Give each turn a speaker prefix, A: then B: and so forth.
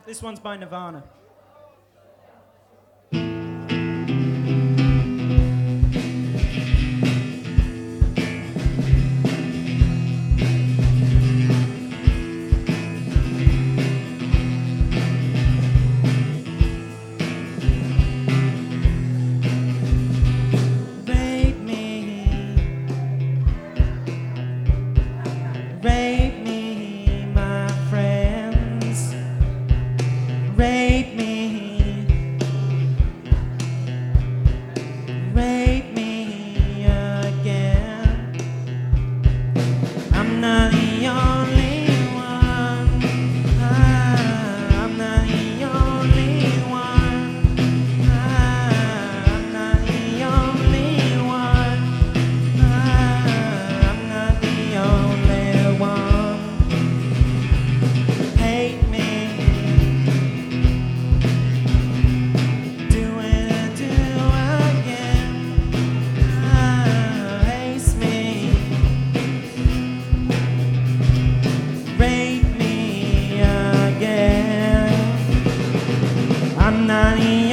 A: This one's by Nirvana.
B: Rape me, my friends. Rape me. Rape me again. I'm not the only one. I'm not the only one. I'm not the only one. I'm not the only one. Hate me. Do it and do again. Haste me. Rape me again. I'm not